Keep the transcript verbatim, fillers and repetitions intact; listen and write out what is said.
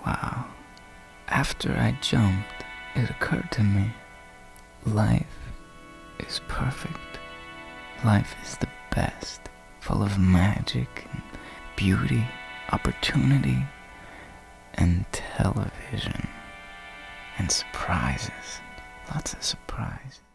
Wow. After I jumped, it occurred to me, life is perfect. Life is the best, full of magic and beauty, opportunity, and television, and surprises. Lots of surprises.